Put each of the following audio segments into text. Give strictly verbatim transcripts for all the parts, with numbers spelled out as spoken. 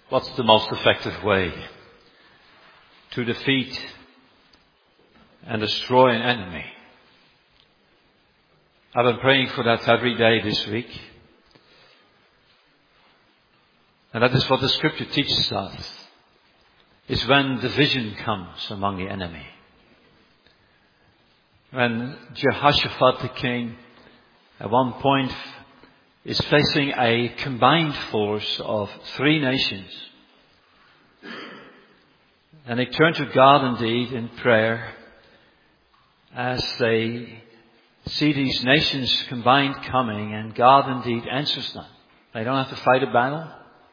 What's the most effective way to defeat and destroy an enemy? I've been praying for that every day this week. And that is what the scripture teaches us. Is when division comes among the enemy. When Jehoshaphat the king at one point is facing a combined force of three nations. And they turn to God indeed in prayer as they see these nations combined coming, and God indeed answers them. They don't have to fight a battle.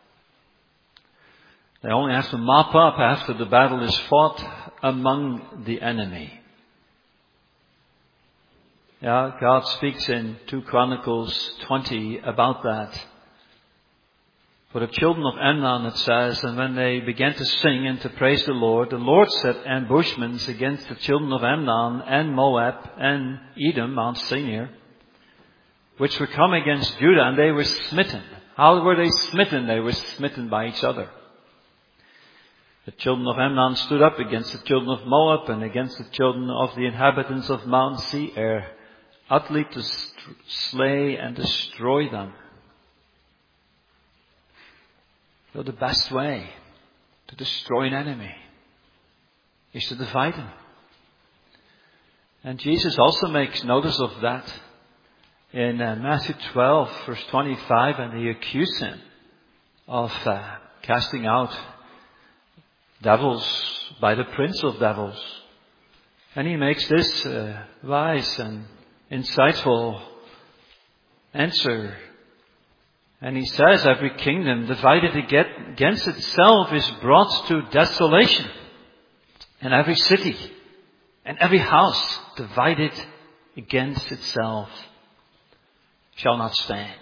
They only have to mop up after the battle is fought among the enemy. Yeah, God speaks in two Chronicles twenty about that. For the children of Amnon it says, and when they began to sing and to praise the Lord, the Lord set ambushments against the children of Amnon and Moab and Edom, Mount Seir, which were come against Judah, and they were smitten. How were they smitten? They were smitten by each other. The children of Amnon stood up against the children of Moab and against the children of the inhabitants of Mount Seir, utterly to slay and destroy them. So the best way to destroy an enemy is to divide him. And Jesus also makes notice of that in uh, Matthew twelve, verse twenty-five, and they accuse him of uh, casting out devils by the prince of devils. And he makes this uh, wise and insightful answer. And he says, every kingdom divided against itself is brought to desolation. And every city and every house divided against itself shall not stand.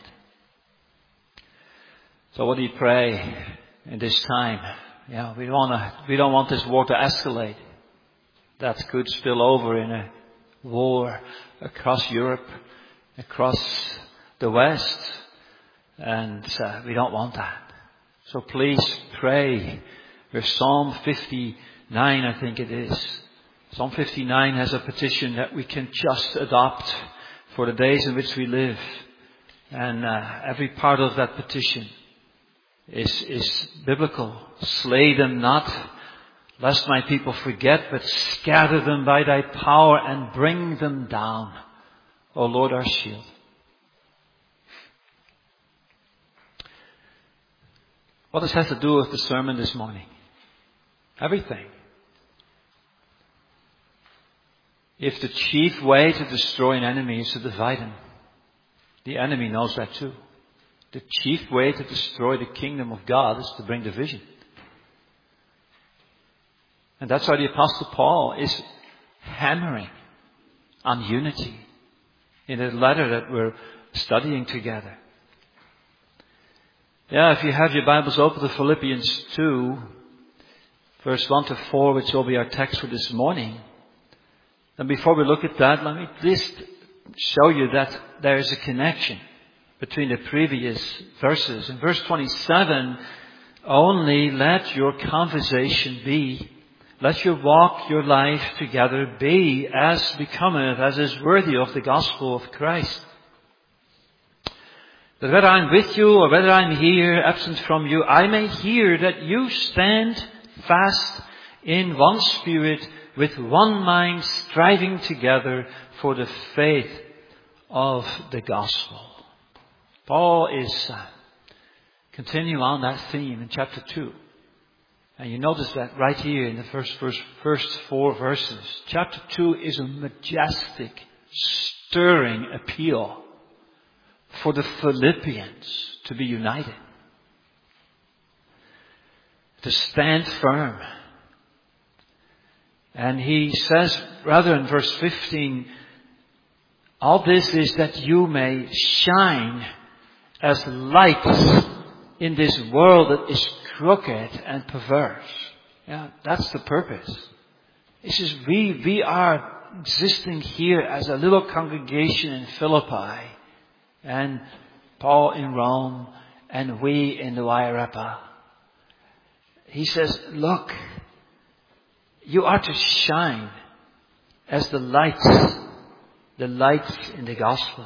So what do you pray in this time? Yeah, we don't want to, we don't want this war to escalate. That could spill over in a war across Europe, across the West. And uh, we don't want that. So please pray. There's Psalm fifty-nine, I think it is. Psalm fifty-nine has a petition that we can just adopt for the days in which we live. And uh, every part of that petition is, is biblical. Slay them not, lest my people forget, but scatter them by thy power and bring them down, O Lord our shield. What does this have to do with the sermon this morning? Everything. If the chief way to destroy an enemy is to divide him, the enemy knows that too. The chief way to destroy the kingdom of God is to bring division. And that's why the Apostle Paul is hammering on unity in the letter that we're studying together. Yeah, if you have your Bibles open to Philippians two, verse one to four, which will be our text for this morning. And before we look at that, let me just show you that there is a connection between the previous verses. In verse twenty-seven, only let your conversation be, let your walk, your life together be as becometh, as is worthy of the gospel of Christ. That whether I'm with you or whether I'm here, absent from you, I may hear that you stand fast in one spirit, with one mind, striving together for the faith of the gospel. Paul is uh, continuing on that theme in chapter two. And you notice that right here in the first, first, first four verses. Chapter two is a majestic, stirring appeal for the Philippians to be united, to stand firm. And he says, rather in verse fifteen, all this is that you may shine as lights in this world that is crooked and perverse. Yeah, that's the purpose. It says we, we are existing here as a little congregation in Philippi, and Paul in Rome, and we in the Wairarapa. he says, look, you are to shine as the lights, the lights in the gospel.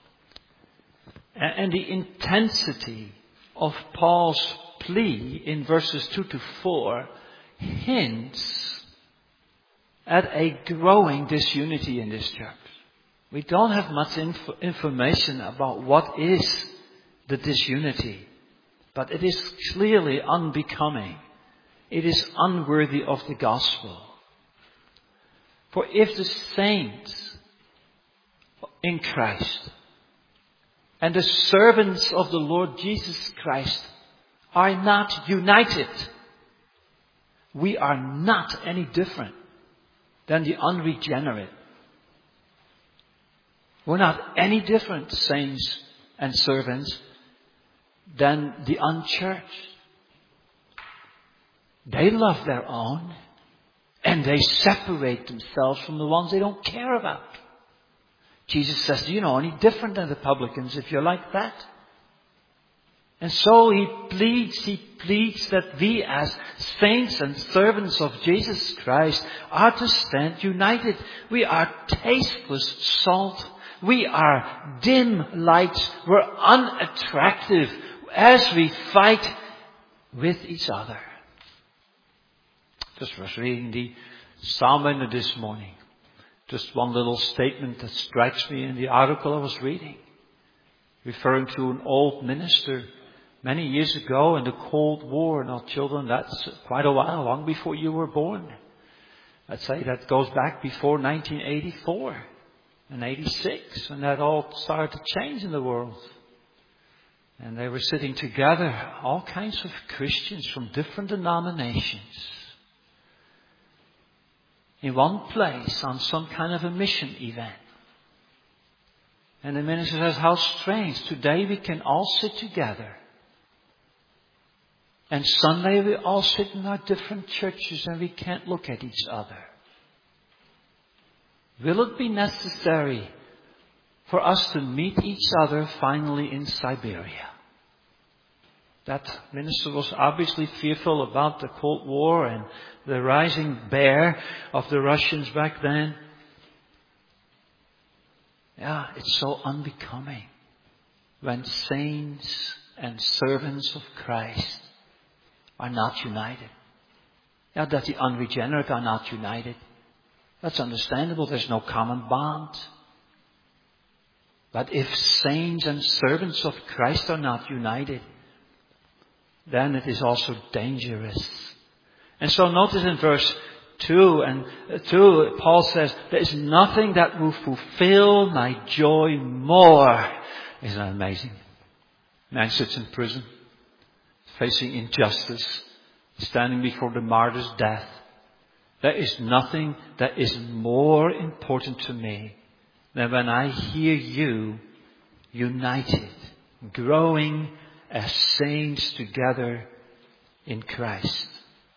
And the intensity of Paul's plea in verses two to four hints at a growing disunity in this church. We don't have much inf- information about what is the disunity, but it is clearly unbecoming. It is unworthy of the gospel. For if the saints in Christ and the servants of the Lord Jesus Christ are not united, we are not any different than the unregenerate. We're not any different, saints and servants, than the unchurched. They love their own, and they separate themselves from the ones they don't care about. Jesus says, do you know any different than the publicans if you're like that? And so he pleads, he pleads that we as saints and servants of Jesus Christ are to stand united. We are tasteless salt. We are dim lights. We're unattractive as we fight with each other. Just was reading the Psalm this morning. Just one little statement that strikes me in the article I was reading, referring to an old minister many years ago in the Cold War. Now, children, that's quite a while, long before you were born. I'd say that goes back before nineteen eighty-four and eighty-six, when that all started to change in the world. And they were sitting together, all kinds of Christians from different denominations, in one place on some kind of a mission event. And the minister says, how strange. Today we can all sit together. And Sunday we all sit in our different churches and we can't look at each other. Will it be necessary for us to meet each other finally in Siberia? That minister was obviously fearful about the Cold War and the rising bear of the Russians back then. Yeah, it's so unbecoming when saints and servants of Christ are not united. Yeah, that the unregenerate are not united. That's understandable. There's no common bond. But if saints and servants of Christ are not united, then it is also dangerous. And so notice in verse two and two, Paul says, there is nothing that will fulfill my joy more. Isn't that amazing? Man sits in prison, facing injustice, standing before the martyr's death. There is nothing that is more important to me than when I hear you united, growing as saints together in Christ.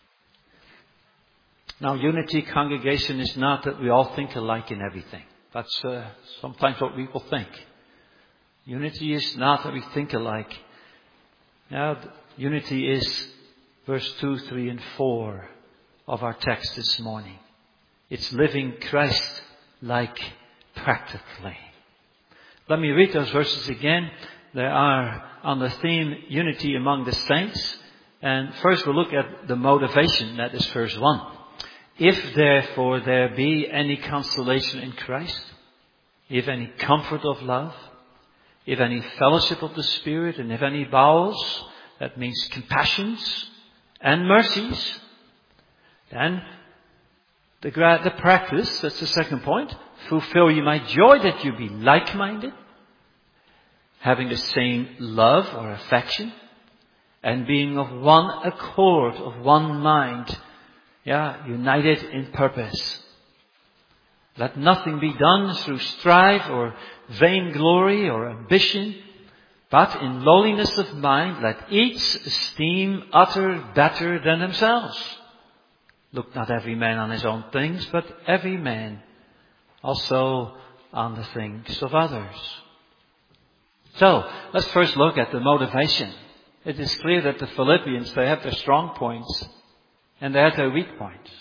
Now, unity, congregation, is not that we all think alike in everything. That's uh, sometimes what people think. Unity is not that we think alike. Now, unity is verse two, three, and four of our text this morning. It's living Christ-like practically. Let me read those verses again. They are on the theme unity among the saints. And first we'll look at the motivation. That is verse one. If therefore there be any consolation in Christ, if any comfort of love, if any fellowship of the Spirit, and if any bowels, that means compassions and mercies, then the, the practice, that's the second point, fulfill ye my joy that you be like-minded, having the same love or affection, and being of one accord, of one mind, yeah, united in purpose. Let nothing be done through strife or vainglory or ambition, but in lowliness of mind let each esteem other better than themselves. Look not every man on his own things, but every man also on the things of others. So, let's first look at the motivation. it is clear that the Philippians, they had their strong points and they had their weak points.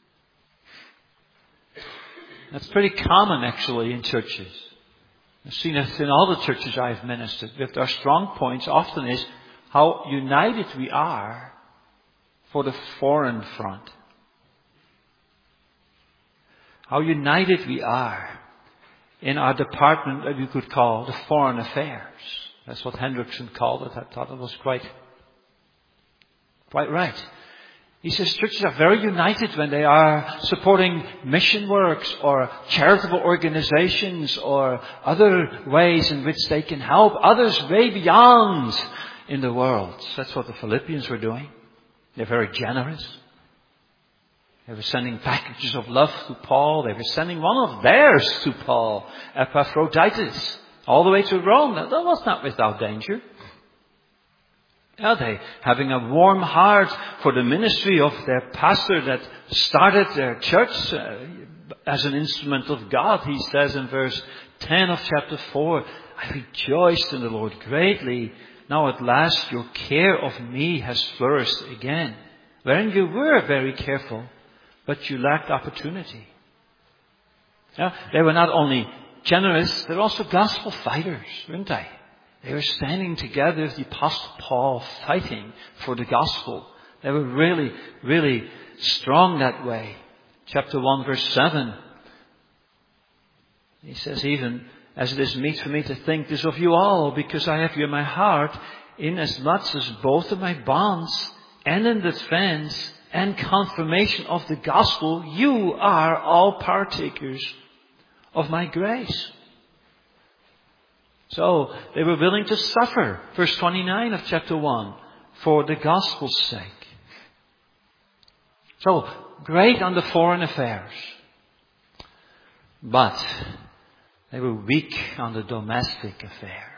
That's pretty common actually in churches. I've seen it in all the churches I've ministered. With our strong points often is how united we are for the foreign front. How united we are in our department that we could call the foreign affairs. That's what Hendrickson called it. I thought it was quite, quite right. He says churches are very united when they are supporting mission works or charitable organizations or other ways in which they can help others way beyond in the world. That's what the Philippians were doing. They're very generous. They were sending packages of love to Paul. They were sending one of theirs to Paul, Epaphroditus, all the way to Rome. That was not without danger. Are they having a warm heart for the ministry of their pastor that started their church uh, as an instrument of God? He says in verse ten of chapter four, I rejoiced in the Lord greatly. Now at last your care of me has flourished again. Wherein you were very careful, but you lacked opportunity. Yeah, they were not only generous, they were also gospel fighters, weren't they? They were standing together with the Apostle Paul, fighting for the gospel. They were really, really strong that way. Chapter one, verse seven. He says, even as it is meet for me to think this of you all, because I have you in my heart, inasmuch as both of my bonds and in defense and confirmation of the gospel, you are all partakers of my grace. So they were willing to suffer, verse twenty-nine of chapter one, for the gospel's sake. So, great on the foreign affairs. But they were weak on the domestic affairs.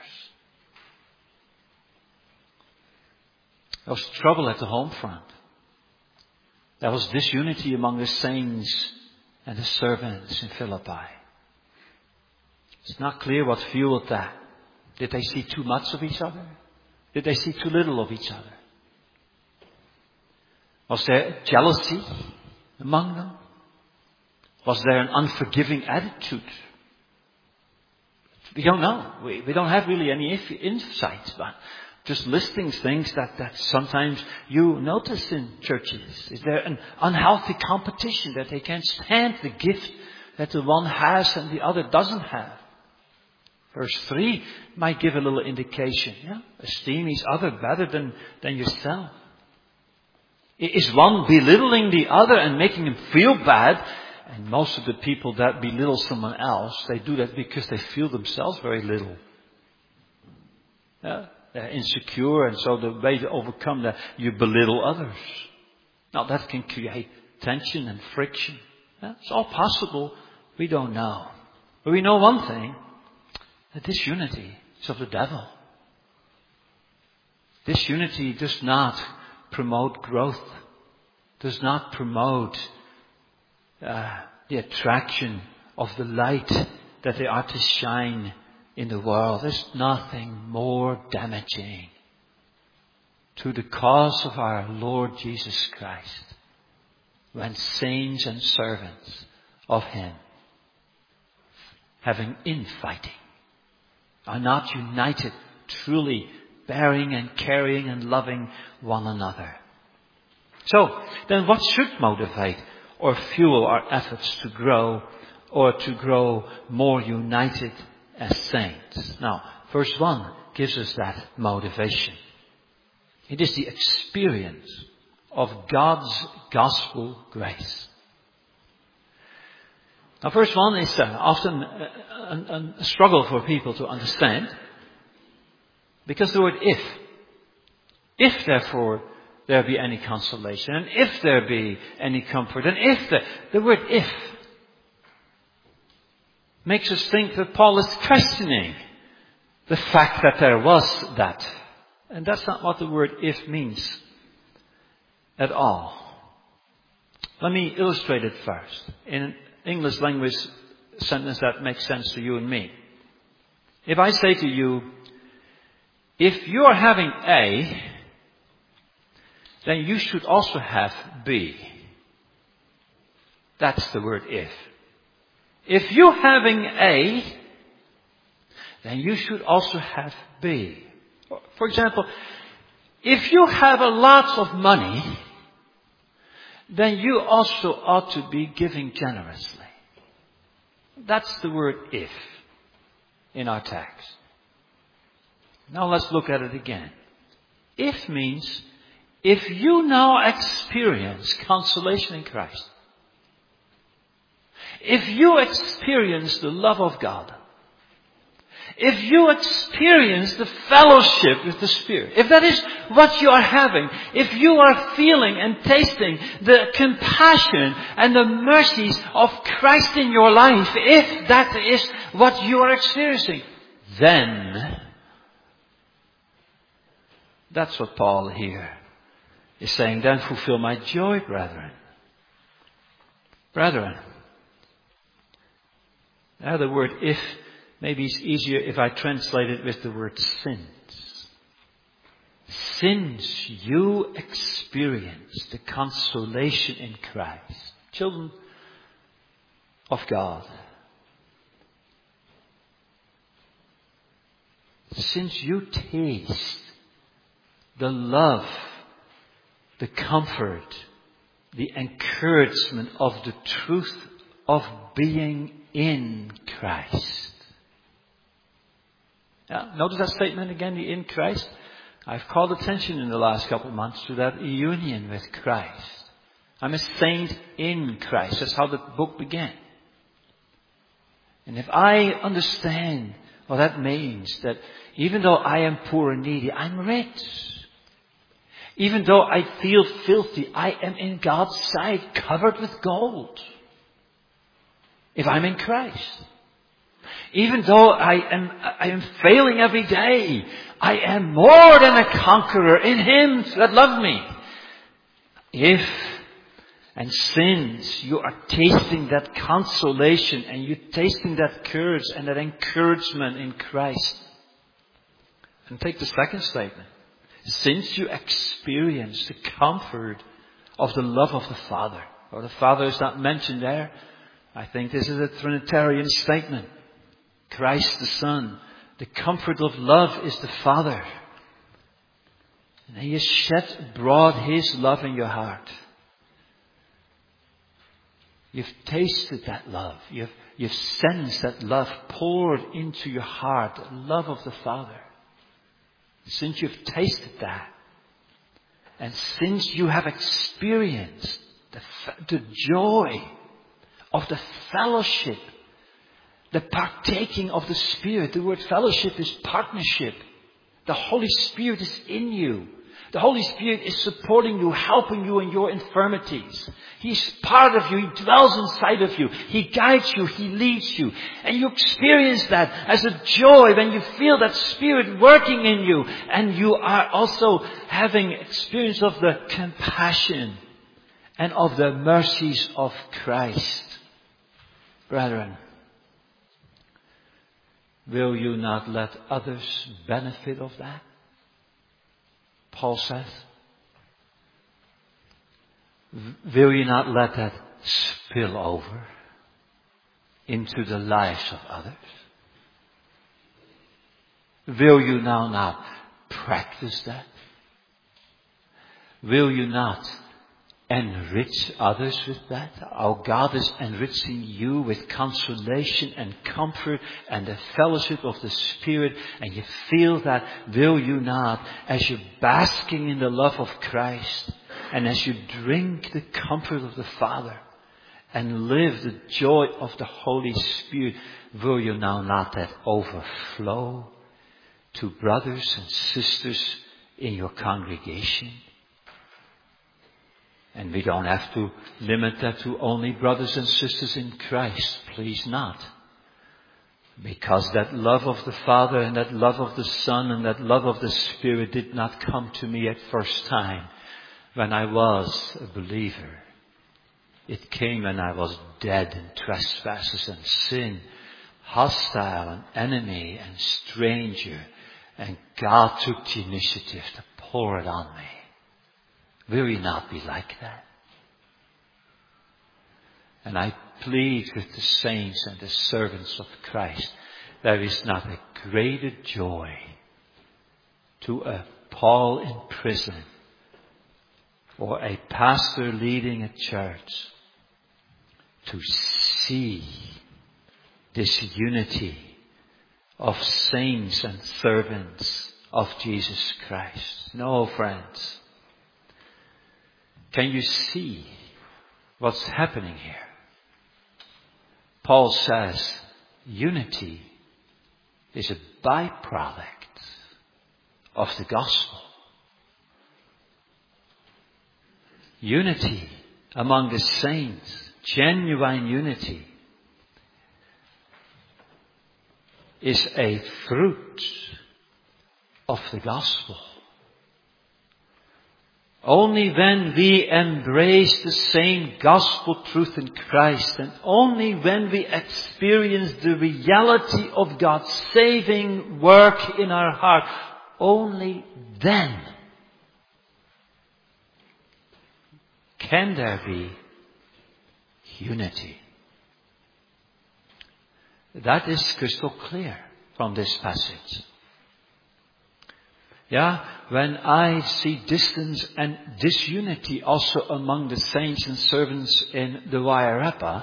There was trouble at the home front. There was disunity among the saints and the servants in Philippi. It's not clear what fueled that. Did they see too much of each other? Did they see too little of each other? Was there jealousy among them? Was there an unforgiving attitude? We don't know. We, we don't have really any insights, but just listing things that, that sometimes you notice in churches. Is there an unhealthy competition that they can't stand the gift that the one has and the other doesn't have? Verse three might give a little indication. Yeah? Esteem each other better than, than yourself. Is one belittling the other and making him feel bad? And most of the people that belittle someone else, they do that because they feel themselves very little. Yeah? They're insecure, and so the way to overcome that, you belittle others. Now that can create tension and friction. Yeah? It's all possible. We don't know. But we know one thing. That this unity is of the devil. This unity does not promote growth. Does not promote uh, the attraction of the light that they are to shine in the world. There's nothing more damaging to the cause of our Lord Jesus Christ when saints and servants of Him having infighting are not united, truly bearing and carrying and loving one another. So, then what should motivate or fuel our efforts to grow or to grow more united as saints? Now, verse one gives us that motivation. It is the experience of God's gospel grace. Now, verse one is uh, often a, a, a struggle for people to understand. Because the word if. If, therefore, there be any consolation, and if there be any comfort, and if the, the word if makes us think that Paul is questioning the fact that there was that. And that's not what the word if means at all. Let me illustrate it first in an English language sentence that makes sense to you and me. If I say to you, if you are having A then you should also have be. That's the word if. If you're having A, then you should also have B. For example, if you have a lot of money, then you also ought to be giving generously. That's the word if in our text. Now let's look at it again. If means if you now experience consolation in Christ, if you experience the love of God, if you experience the fellowship with the Spirit, if that is what you are having, if you are feeling and tasting the compassion and the mercies of Christ in your life, if that is what you are experiencing, then that's what Paul here is saying. Then fulfill my joy, brethren. Brethren. Now the word if, maybe it's easier if I translate it with the word since. Since you experience the consolation in Christ, children of God, since you taste the love, the comfort, the encouragement of the truth of being in Christ. Yeah, notice that statement again, the in Christ. I've called attention in the last couple of months to that union with Christ. I'm a saint in Christ. That's how the book began. And if I understand what that means, that even though I am poor and needy, I'm rich. Even though I feel filthy, I am in God's sight covered with gold. If I'm in Christ. Even though I am, I am failing every day, I am more than a conqueror in Him that loved me. If and since you are tasting that consolation and you're tasting that courage and that encouragement in Christ. And take the second statement. Since you experience the comfort of the love of the Father. Or the Father is not mentioned there. I think this is a Trinitarian statement. Christ the Son. The comfort of love is the Father. And He has shed abroad His love in your heart. You've tasted that love. You've, you've sensed that love poured into your heart. The love of the Father. Since you've tasted that, and since you have experienced the, the joy of the fellowship, the partaking of the Spirit. The word fellowship is partnership. The Holy Spirit is in you. The Holy Spirit is supporting you, helping you in your infirmities. He's part of you. He dwells inside of you. He guides you. He leads you. And you experience that as a joy when you feel that Spirit working in you. And you are also having experience of the compassion and of the mercies of Christ. Brethren, will you not let others benefit of that? Paul says. Will you not let that spill over into the lives of others? Will you now not practice that? Will you not enrich others with that? Our God is enriching you with consolation and comfort and the fellowship of the Spirit, and you feel that. Will you not, as you're basking in the love of Christ and as you drink the comfort of the Father and live the joy of the Holy Spirit, will you now not that overflow to brothers and sisters in your congregation? And we don't have to limit that to only brothers and sisters in Christ. Please not. Because that love of the Father and that love of the Son and that love of the Spirit did not come to me at first time when I was a believer. It came when I was dead in trespasses and sin, hostile and enemy and stranger. And God took the initiative to pour it on me. Will we not be like that? And I plead with the saints and the servants of Christ, there is not a greater joy to a Paul in prison or a pastor leading a church to see this unity of saints and servants of Jesus Christ. No, friends. Can you see what's happening here? Paul says unity is a byproduct of the gospel. Unity among the saints, genuine unity, is a fruit of the gospel. Only when we embrace the same gospel truth in Christ, and only when we experience the reality of God's saving work in our heart, only then can there be unity. That is crystal clear from this passage. Yeah, when I see distance and disunity also among the saints and servants in the Wairarapa,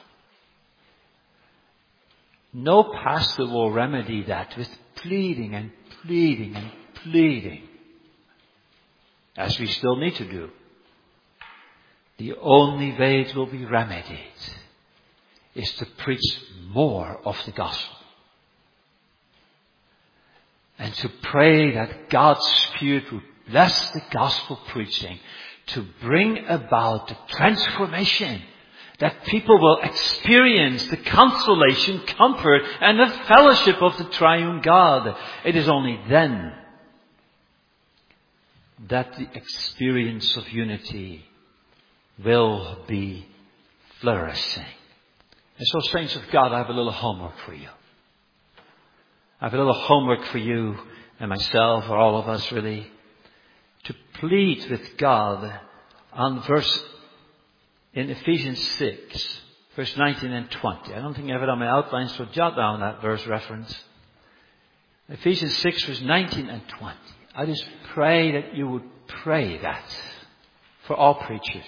no pastor will remedy that with pleading and pleading and pleading, as we still need to do. The only way it will be remedied is to preach more of the gospel. And to pray that God's Spirit would bless the gospel preaching to bring about the transformation, that people will experience the consolation, comfort, and the fellowship of the triune God. It is only then that the experience of unity will be flourishing. And so, saints of God, I have a little homework for you. I have a little homework for you and myself, or all of us really, to plead with God on verse in Ephesians six, verse nineteen and twenty. I don't think I have it on my outline, so jot down that verse reference. Ephesians six, verse nineteen and twenty. I just pray that you would pray that for all preachers.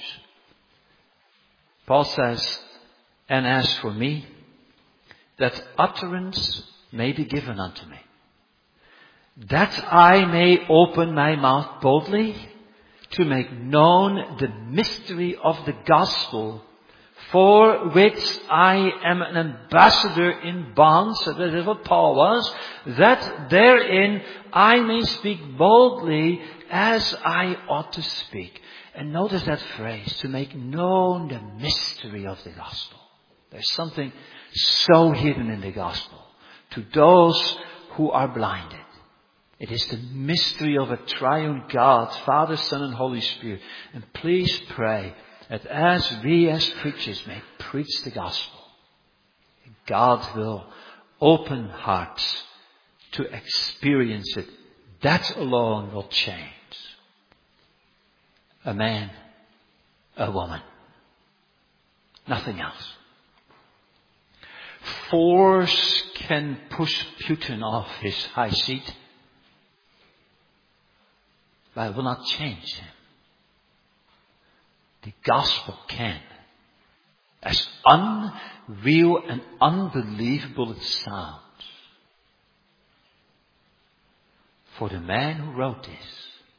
Paul says, and as for me, that utterance may be given unto me, that I may open my mouth boldly to make known the mystery of the gospel, for which I am an ambassador in bonds. So that is what Paul was. That therein I may speak boldly as I ought to speak. And notice that phrase, to make known the mystery of the gospel. There's something so hidden in the gospel to those who are blinded. It is the mystery of a triune God, Father, Son, and Holy Spirit. And please pray that as we as preachers may preach the gospel, God will open hearts to experience it. That alone will change a man, a woman. Nothing else. Force can push Putin off his high seat, but it will not change him. The gospel can. As unreal and unbelievable it sounds. For the man who wrote this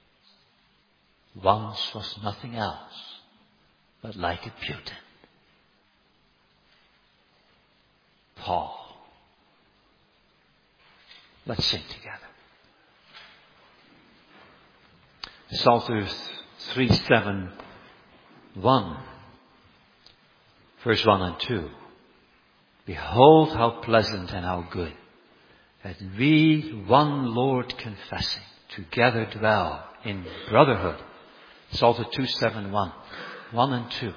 once was nothing else but like a Putin. Paul. Let's sing together. Psalter three seven one, verse one and two. Behold how pleasant and how good that we, one Lord confessing, together dwell in brotherhood. Psalter two seven one, one and two.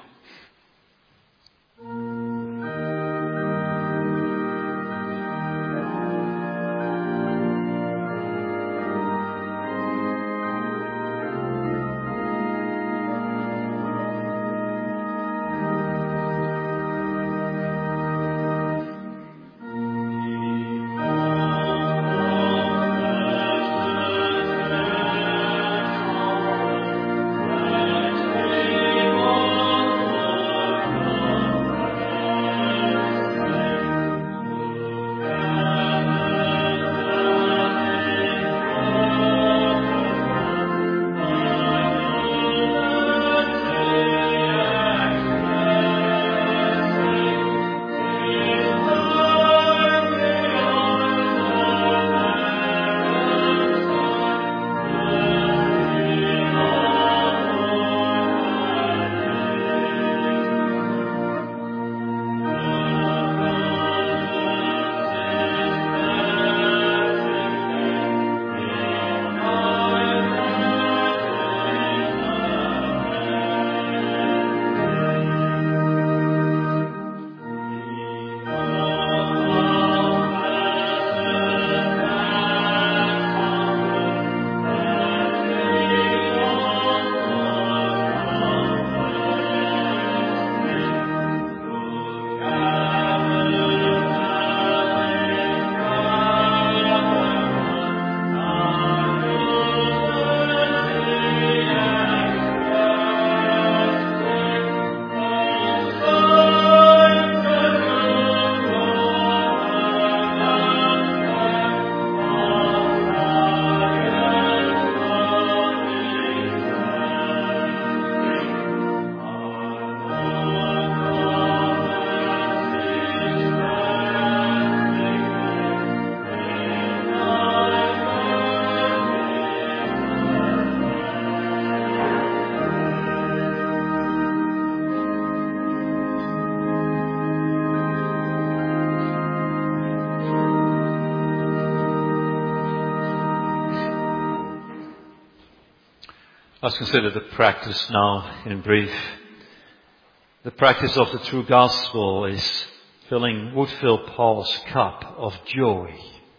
Let's consider the practice now in brief. The practice of the true gospel is filling, would fill Paul's cup of joy.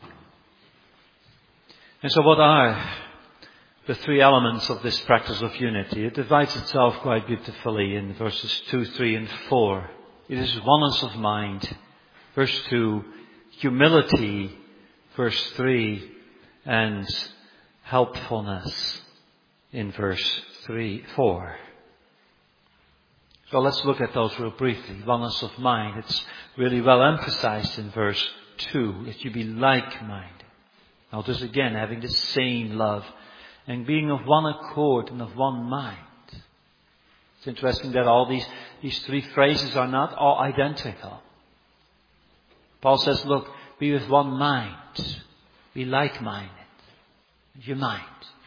And so what are the three elements of this practice of unity? It divides itself quite beautifully in verses two, three and four. It is oneness of mind. Verse two, humility. Verse three, and helpfulness in verse three, four. So let's look at those real briefly. Oneness of mind. It's really well emphasized in verse two, that you be like-minded. Notice again, having the same love and being of one accord and of one mind. It's interesting that all these, these three phrases are not all identical. Paul says, look, be with one mind. Be like-minded. Your mind.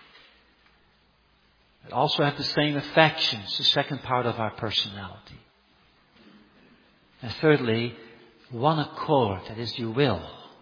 But also have the same affections, the second part of our personality. And thirdly, one accord, that is your will.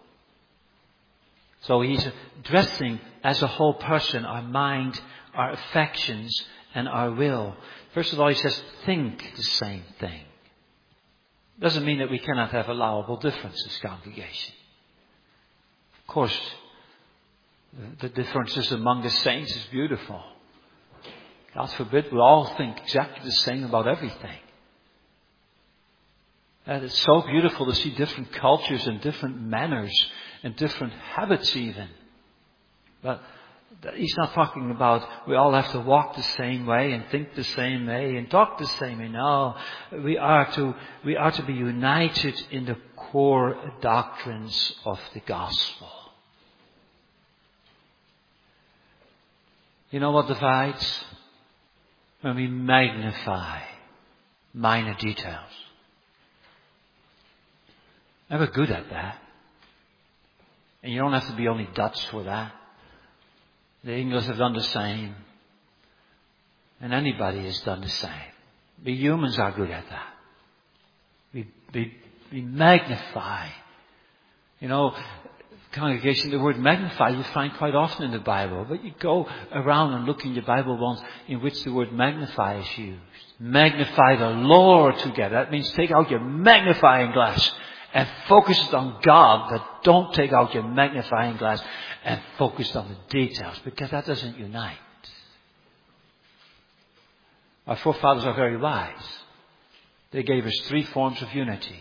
So he's addressing as a whole person our mind, our affections, and our will. First of all, he says, think the same thing. Doesn't mean that we cannot have allowable differences, congregation. Of course, the differences among the saints is beautiful. God forbid we all think exactly the same about everything. And it's so beautiful to see different cultures and different manners and different habits even. But he's not talking about we all have to walk the same way and think the same way and talk the same way. No, we are to, we are to be united in the core doctrines of the gospel. You know what divides? When we magnify minor details. And we're good at that. And you don't have to be only Dutch for that. The English have done the same. And anybody has done the same. We humans are good at that. We, we, we magnify. You know, congregation, the word magnify you find quite often in the Bible. But you go around and look in your Bible ones in which the word magnify is used. Magnify the Lord together. That means take out your magnifying glass and focus it on God. But don't take out your magnifying glass and focus on the details, because that doesn't unite. Our forefathers are very wise. They gave us three forms of unity.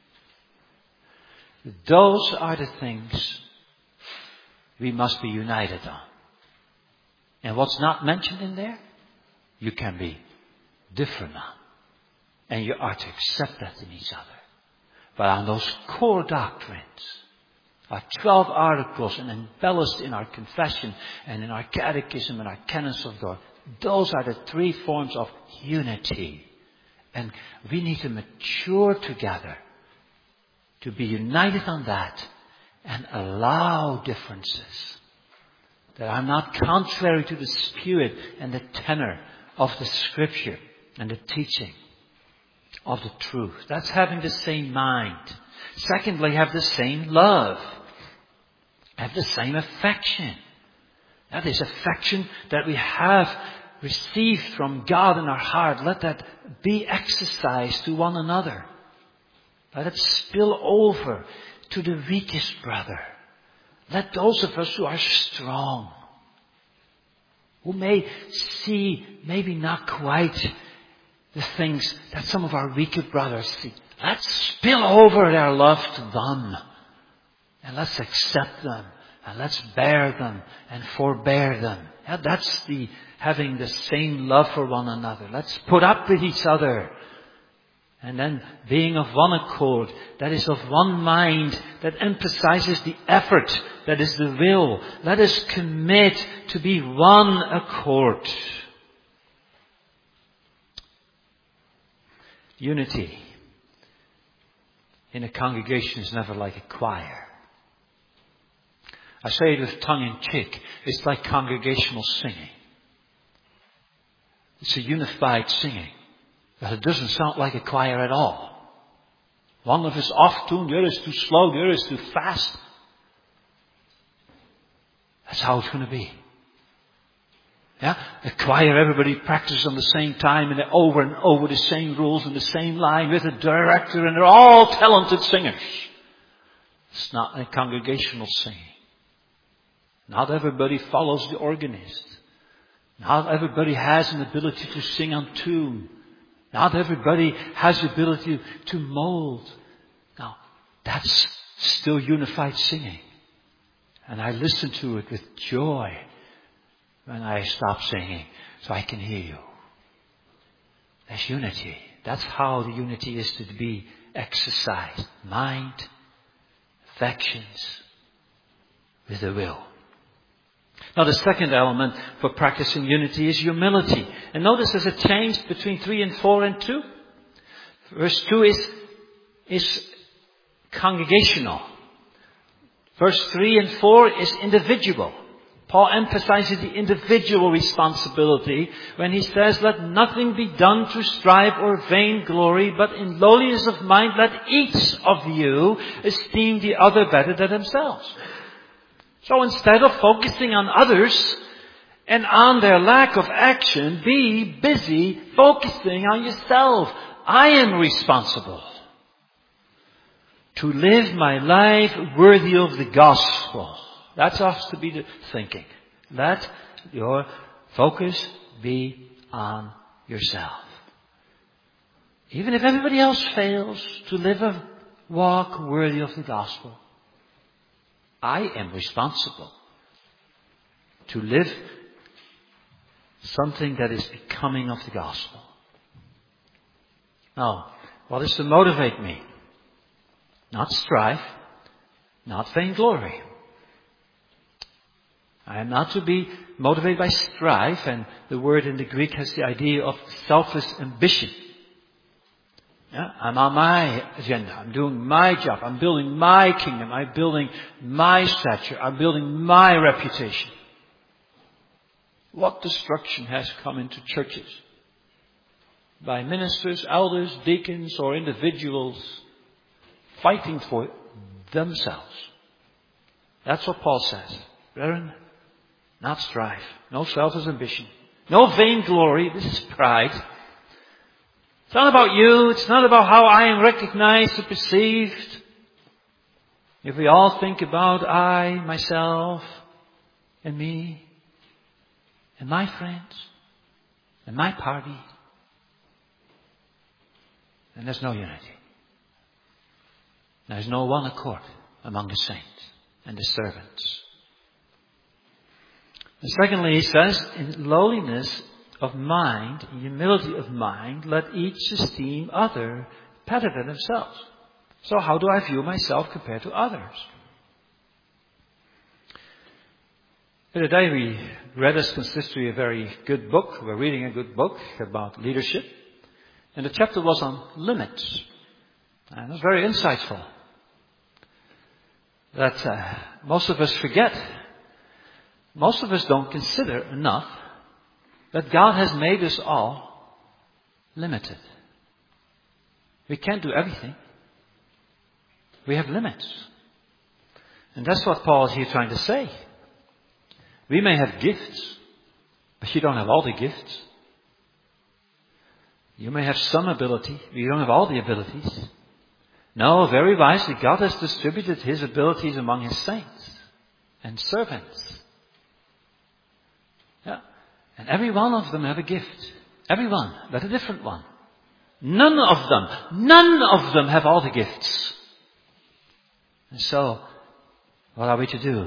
Those are the things we must be united on. And what's not mentioned in there, you can be different on. And you are to accept that in each other. But on those core doctrines, our twelve articles and embellished in our confession and in our catechism and our canons of God, those are the three forms of unity. And we need to mature together to be united on that and allow differences that are not contrary to the spirit and the tenor of the scripture and the teaching of the truth. That's having the same mind. Secondly, have the same love. Have the same affection. That is affection that we have received from God in our heart. Let that be exercised to one another. Let it spill over to the weakest brother. Let those of us who are strong, who may see maybe not quite the things that some of our weaker brothers see, let's spill over their love to them. And let's accept them. And let's bear them and forbear them. Yeah, that's the having the same love for one another. Let's put up with each other. And then being of one accord, that is of one mind, that emphasizes the effort, that is the will. Let us commit to be one accord. Unity in a congregation is never like a choir. I say it with tongue in cheek. It's like congregational singing. It's a unified singing. But it doesn't sound like a choir at all. One of us off tune, the other is too slow, the other is too fast. That's how it's going to be. Yeah, a choir, everybody practices on the same time and they're over and over the same rules and the same line with a director and they're all talented singers. It's not a congregational singing. Not everybody follows the organist. Not everybody has an ability to sing on tune. Not everybody has the ability to mold. Now, that's still unified singing. And I listen to it with joy when I stop singing so I can hear you. That's unity. That's how the unity is to be exercised. Mind, affections, with the will. Now the second element for practicing unity is humility. And notice there's a change between three and four and two. Verse two is, is congregational. Verse three and four is individual. Paul emphasizes the individual responsibility when he says, let nothing be done through strife or vainglory, but in lowliness of mind let each of you esteem the other better than themselves. So instead of focusing on others and on their lack of action, be busy focusing on yourself. I am responsible to live my life worthy of the gospel. That's us to be the thinking. Let your focus be on yourself. Even if everybody else fails to live a walk worthy of the gospel, I am responsible to live something that is becoming of the gospel. Now, what is to motivate me? Not strife, not vainglory. I am not to be motivated by strife, and the word in the Greek has the idea of selfish ambition. Yeah, I'm on my agenda. I'm doing my job. I'm building my kingdom. I'm building my stature. I'm building my reputation. What destruction has come into churches by ministers, elders, deacons, or individuals fighting for themselves. That's what Paul says. Brethren, not strife, no selfish ambition, no vainglory. This is pride. It's not about you. It's not about how I am recognized or perceived. If we all think about I, myself, and me, and my friends, and my party, then there's no unity. There's no one accord among the saints and the servants. And secondly, he says, in lowliness of mind, humility of mind, let each esteem other better than themselves. So how do I view myself compared to others? Today we read as consistory a very good book. We're reading a good book about leadership. And the chapter was on limits. And it was very insightful. That uh, most of us forget. Most of us don't consider enough that God has made us all limited. We can't do everything. We have limits. And that's what Paul is here trying to say. We may have gifts, but you don't have all the gifts. You may have some ability, but you don't have all the abilities. No, very wisely, God has distributed His abilities among His saints and servants. Yeah. And every one of them have a gift. Every one, but a different one. None of them, none of them have all the gifts. And so, what are we to do?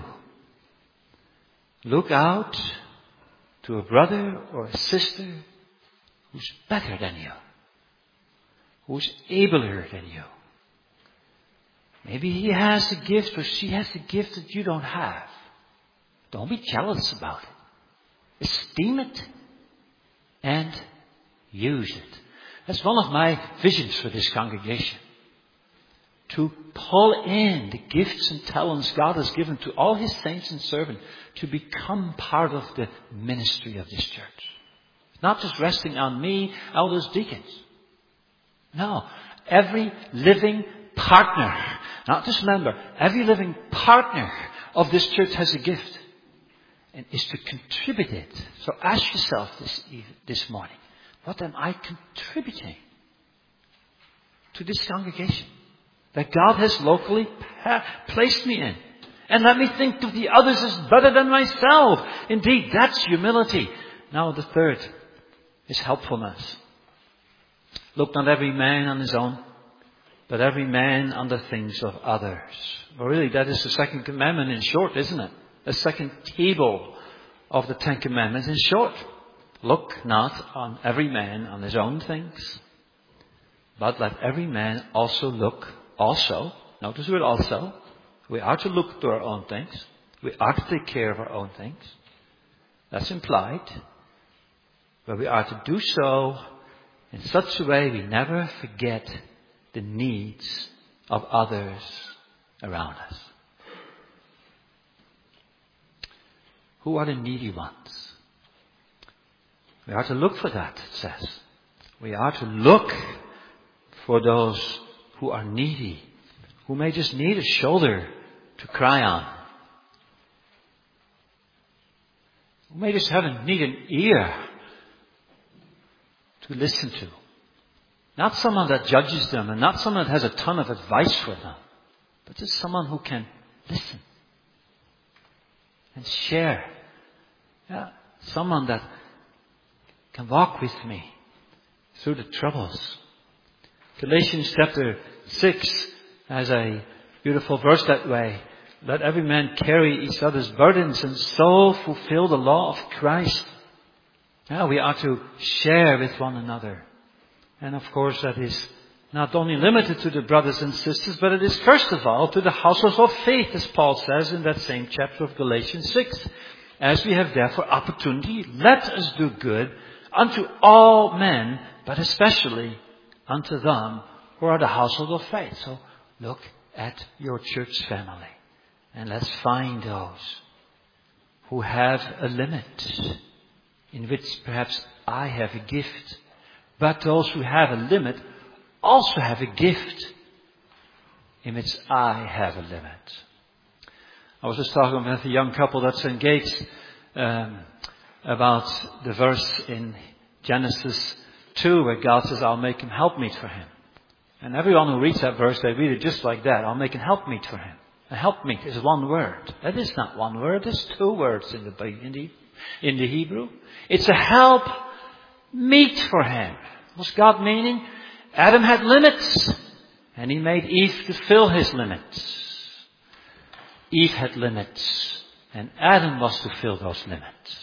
Look out to a brother or a sister who's better than you. Who's abler than you. Maybe he has a gift or she has a gift that you don't have. Don't be jealous about it. Esteem it and use it. That's one of my visions for this congregation. To pull in the gifts and talents God has given to all His saints and servants to become part of the ministry of this church. Not just resting on me, elders, deacons. No, every living partner, not just member, every living partner of this church has a gift. and is to contribute it. So ask yourself this, this morning, what am I contributing to this congregation that God has locally pa- placed me in? And let me think of the others as better than myself. Indeed, that's humility. Now the third is helpfulness. Look not every man on his own, but every man on the things of others. Well, really, that is the second commandment in short, isn't it? The second table of the Ten Commandments in short. Look not on every man on his own things, but let every man also look also. Notice the word also. We are to look to our own things. We are to take care of our own things. That's implied. But we are to do so in such a way we never forget the needs of others around us. Who are the needy ones? We are to look for that, it says. We are to look for those who are needy, who may just need a shoulder to cry on, who may just have a, need an ear to listen to. Not someone that judges them and not someone that has a ton of advice for them, but just someone who can listen and share. Yeah, someone that can walk with me through the troubles. Galatians chapter six has a beautiful verse that way. Let every man carry each other's burdens and so fulfill the law of Christ. Yeah, we are to share with one another. And of course that is not only limited to the brothers and sisters, but it is first of all to the households of faith, as Paul says in that same chapter of Galatians six. As we have therefore opportunity, let us do good unto all men, but especially unto them who are the household of faith. So look at your church family and let's find those who have a limit in which perhaps I have a gift. But those who have a limit also have a gift in which I have a limit. I was just talking with a young couple that's engaged um, about the verse in Genesis two where God says, I'll make him helpmeet for him. And everyone who reads that verse, they read it just like that. I'll make an helpmeet for him. A helpmeet is one word. That is not one word. It's two words in the, in the, in the Hebrew. It's a help meet for him. What's God meaning? Adam had limits. And he made Eve to fill his limits. Eve had limits. And Adam was to fill those limits.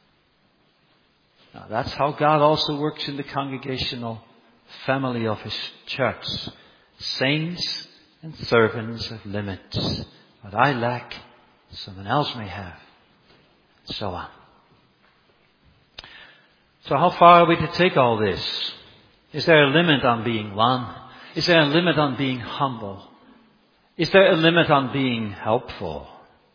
Now that's how God also works in the congregational family of his church. Saints and servants have limits. What I lack, someone else may have. So on. So how far are we to take all this? Is there a limit on being one? Is there a limit on being humble? Is there a limit on being helpful?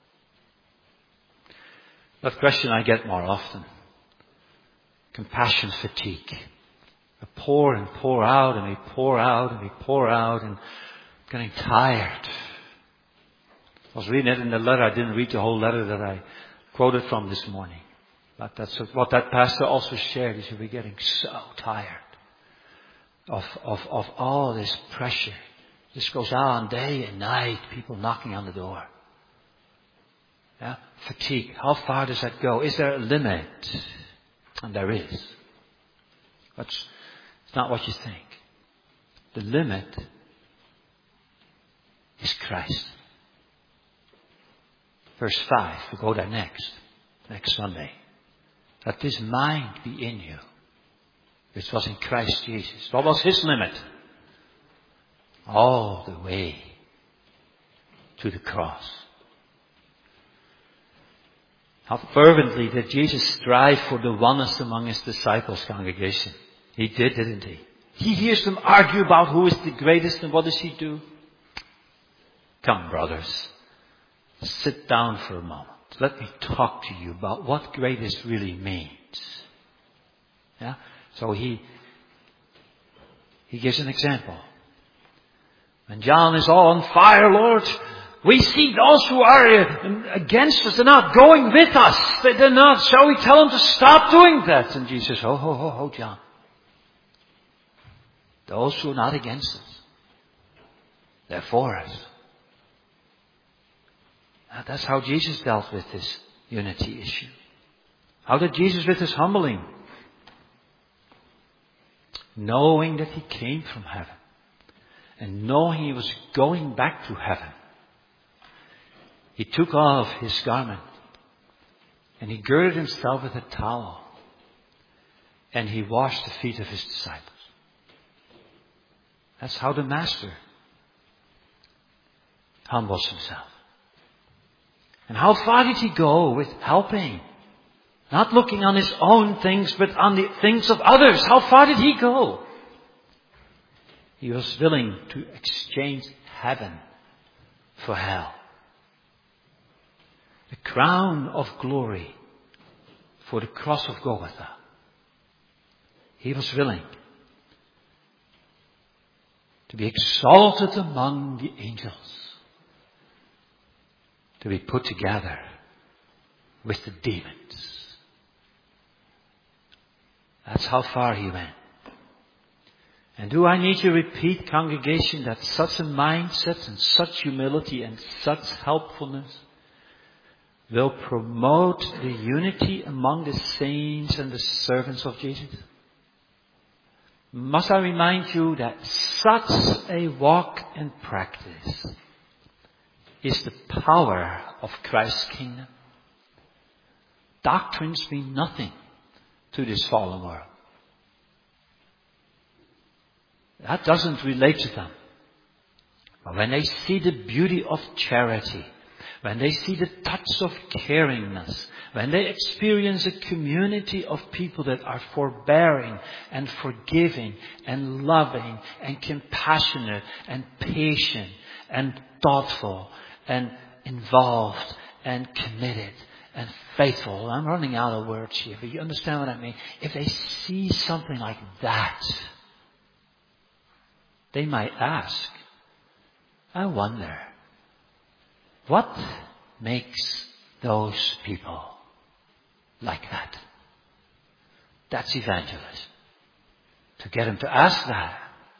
That question I get more often. Compassion fatigue. We pour and pour out and we pour out and we pour out and getting tired. I was reading it in the letter. I didn't read the whole letter that I quoted from this morning. But that's what that pastor also shared. He said, we're getting so tired of, of, of all this pressure. This goes on day and night. People knocking on the door. Yeah? Fatigue. How far does that go? Is there a limit? And there is. That's it's not what you think. The limit is Christ. Verse five. We'll go there next. Next Sunday. Let this mind be in you, which was in Christ Jesus. What was his limit? All the way to the cross. How fervently did Jesus strive for the oneness among his disciples' congregation? He did, didn't he? He hears them argue about who is the greatest and what does he do? Come, brothers, sit down for a moment. Let me talk to you about what greatest really means. Yeah? So he, he gives an example. When John is all on fire, Lord, We see those who are against us, they're not going with us. They're not, shall we tell them to stop doing that? And Jesus says, ho, ho, ho, ho, John. Those who are not against us, they're for us. Now, that's how Jesus dealt with this unity issue. How did Jesus with his humbling? Knowing that he came from heaven and knowing he was going back to heaven, he took off his garment and he girded himself with a towel and he washed the feet of his disciples. That's how the Master humbles himself. And how far did he go with helping? Not looking on his own things, but on the things of others. How far did he go? He was willing to exchange heaven for hell. The crown of glory for the cross of Golgotha. He was willing to be exalted among the angels. To be put together with the demons. That's how far he went. And do I need to repeat, congregation, that such a mindset and such humility and such helpfulness will promote the unity among the saints and the servants of Jesus? Must I remind you that such a walk and practice is the power of Christ's kingdom. Doctrines mean nothing to this fallen world. That doesn't relate to them. But when they see the beauty of charity, when they see the touch of caringness, when they experience a community of people that are forbearing and forgiving and loving and compassionate and patient and thoughtful and involved and committed and faithful. I'm running out of words here, but you understand what I mean. If they see something like that, they might ask, I wonder, what makes those people like that? That's evangelism. To get them to ask that,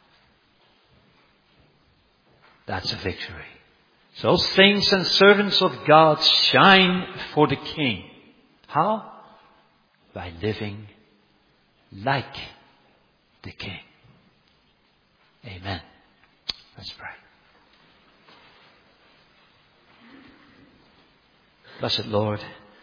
that's a victory. So saints and servants of God shine for the King. How? By living like the King. Amen. Let's pray. Blessed Lord,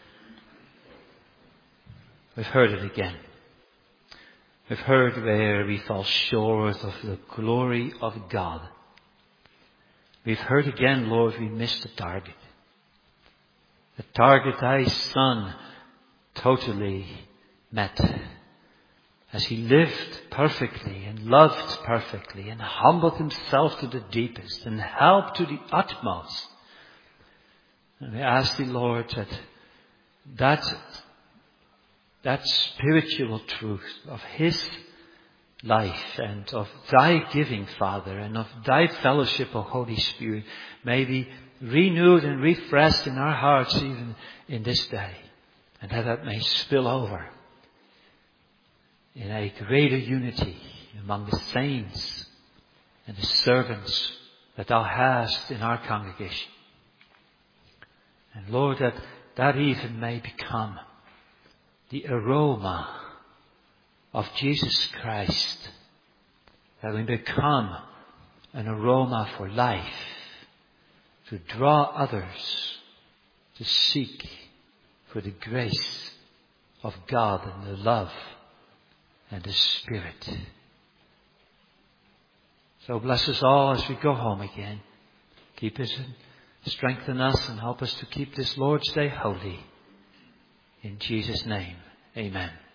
we've heard it again. We've heard where we fall short of the glory of God. We've heard again, Lord, we missed the target. The target thy Son totally met. As he lived perfectly and loved perfectly and humbled himself to the deepest and helped to the utmost. And we ask thee, Lord, that that, that spiritual truth of his life and of thy giving, Father, and of thy fellowship, O Holy Spirit, may be renewed and refreshed in our hearts even in this day. And that that may spill over in a greater unity among the saints and the servants that thou hast in our congregation. And Lord, that that even may become the aroma of Jesus Christ, that we become an aroma for life, to draw others to seek for the grace of God and the love and the Spirit. So bless us all as we go home again. Keep us and strengthen us and help us to keep this Lord's Day holy. In Jesus' name, amen.